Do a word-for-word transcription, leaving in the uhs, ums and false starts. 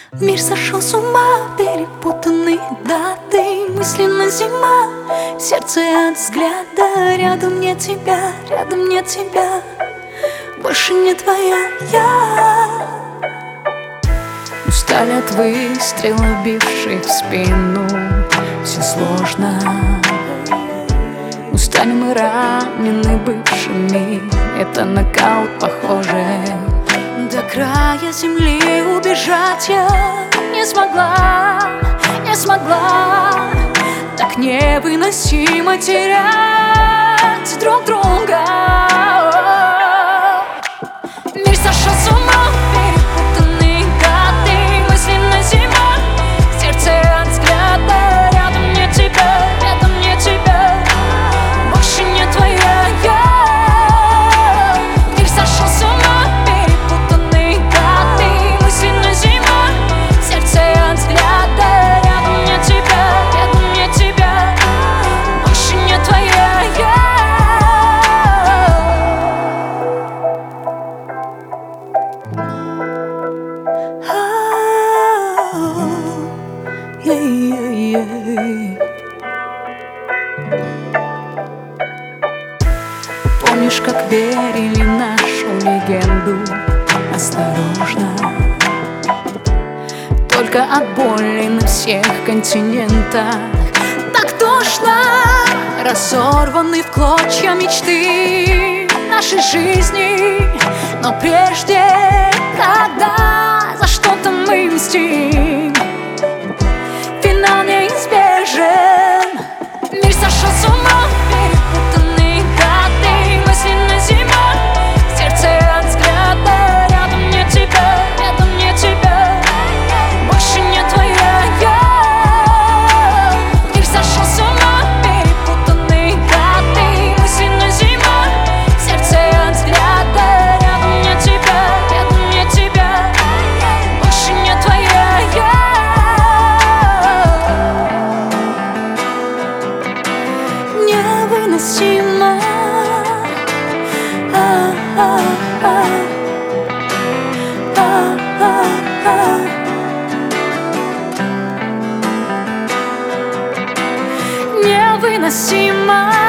Мир сошел с ума, перепутанные даты, мысленно зима, сердце от взгляда. Рядом нет тебя, рядом нет тебя, больше не твоя я. Устали от выстрелов, бивших в спину, все сложно. Устали мы ранены бывшими, это нокаут похоже. До края земли убежать я не смогла, не смогла. Так невыносимо терять друг друга. Мир сошел с ума, перепутанные даты, мысленно зима, сердце от взгляда. Рядом нет тебя, рядом нет тебя, больше не твоя я. Мир сошел с ума, перепутанные даты, мысленно зима, сердце от взгляда. Рядом нет тебя, рядом нет тебя, больше не твоя я. Помнишь, как верили нашу легенду? Осторожно, только от боли на всех континентах. Так тошно, Разорваны в клочья мечты нашей жизни. Но прежде, когда за что-то мы мстим, финал неизбежен. мир сошел с ума, перепутанные даты, мысленно зима, сердце от взгляда. Рядом нет тебя, рядом нет тебя, больше не твоя я. Мир сошел с ума, перепутанные даты, мысленно зима, сердце от взгляда. Рядом нет тебя, рядом нет тебя, больше не твоя я. Невыносимо, а, а, а, а, а, а. Невыносимо.